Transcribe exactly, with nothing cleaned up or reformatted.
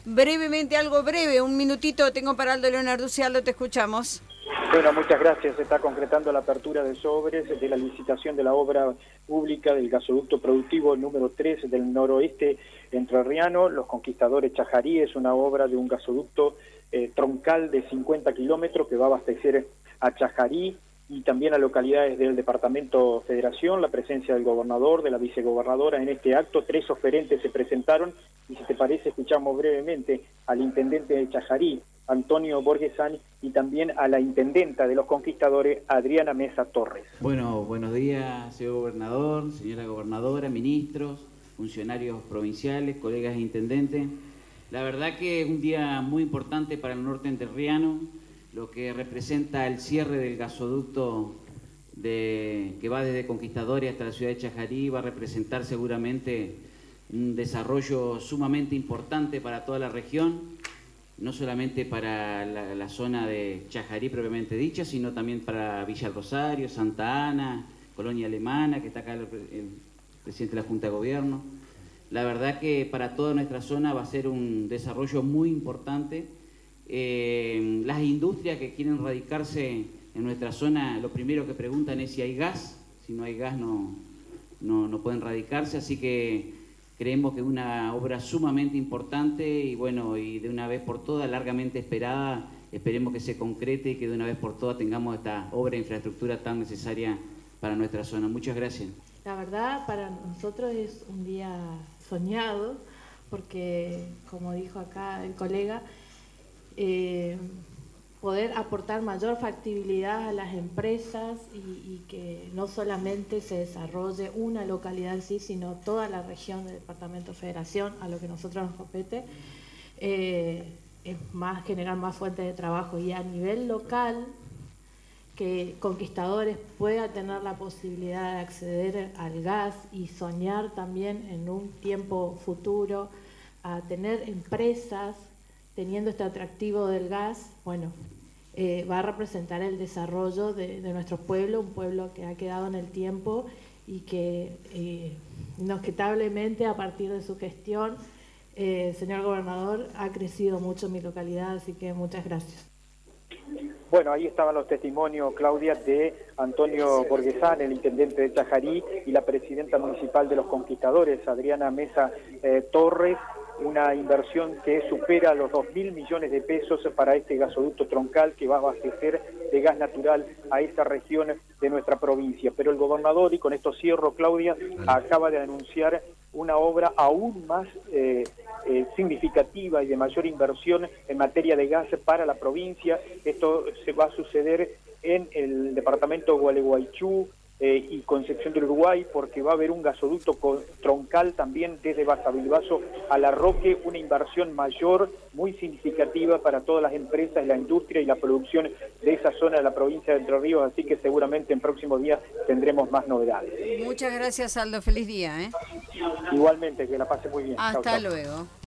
brevemente, algo breve, un minutito tengo para Aldo Leonardo Cialdo, te escuchamos. Bueno, muchas gracias. Se está concretando la apertura de sobres de la licitación de la obra pública del gasoducto productivo número tres del noroeste entrerriano, Los Conquistadores Chajarí. Es una obra de un gasoducto eh, troncal de cincuenta kilómetros que va a abastecer a Chajarí y también a localidades del departamento Federación. La presencia del gobernador, de la vicegobernadora en este acto. Tres oferentes se presentaron y, si te parece, escuchamos brevemente al intendente de Chajarí, Antonio Borgesani, y también a la intendenta de Los Conquistadores, Adriana Mesa Torres. Bueno, buenos días, señor gobernador, señora gobernadora, ministros, funcionarios provinciales, colegas e intendentes. La verdad que es un día muy importante para el norte entrerriano, lo que representa el cierre del gasoducto de, que va desde Conquistadores hasta la ciudad de Chajarí. Va a representar seguramente un desarrollo sumamente importante para toda la región, no solamente para la, la zona de Chajarí propiamente dicha, sino también para Villa Rosario, Santa Ana, Colonia Alemana, que está acá el, el presidente de la Junta de Gobierno. La verdad que para toda nuestra zona va a ser un desarrollo muy importante. Eh, las industrias que quieren radicarse en nuestra zona, lo primero que preguntan es si hay gas. Si no hay gas no, no, no pueden radicarse, así que creemos que es una obra sumamente importante y bueno, y de una vez por todas, largamente esperada. Esperemos que se concrete y que de una vez por todas tengamos esta obra de infraestructura tan necesaria para nuestra zona. Muchas gracias. La verdad, para nosotros es un día soñado, porque, como dijo acá el colega, eh, poder aportar mayor factibilidad a las empresas y, y que no solamente se desarrolle una localidad en sí, sino toda la región del departamento Federación, a lo que nosotros nos compete, eh, es más generar más fuentes de trabajo, y a nivel local que Conquistadores pueda tener la posibilidad de acceder al gas y soñar también en un tiempo futuro a tener empresas teniendo este atractivo del gas. Bueno, eh, va a representar el desarrollo de, de nuestro pueblo, un pueblo que ha quedado en el tiempo y que eh, inesquitablemente a partir de su gestión, eh, señor gobernador, ha crecido mucho mi localidad, así que muchas gracias. Bueno, ahí estaban los testimonios, Claudia, de Antonio Borgesani, el intendente de Chajarí, y la presidenta municipal de Los Conquistadores, Adriana Mesa eh, Torres. Una inversión que supera los dos mil millones de pesos para este gasoducto troncal que va a abastecer de gas natural a esta región de nuestra provincia. Pero el gobernador, y con esto cierro, Claudia, acaba de anunciar una obra aún más eh, eh, significativa y de mayor inversión en materia de gas para la provincia. Esto se va a suceder en el departamento de Gualeguaychú eh, y Concepción del Uruguay, porque va a haber un gasoducto con, troncal también desde Basavilbaso a La Roque, una inversión mayor, muy significativa para todas las empresas, la industria y la producción de esa zona de la provincia de Entre Ríos, así que seguramente en próximos días tendremos más novedades. Muchas gracias, Aldo, feliz día, ¿eh? Igualmente, que la pase muy bien. Hasta Chau, chau. luego.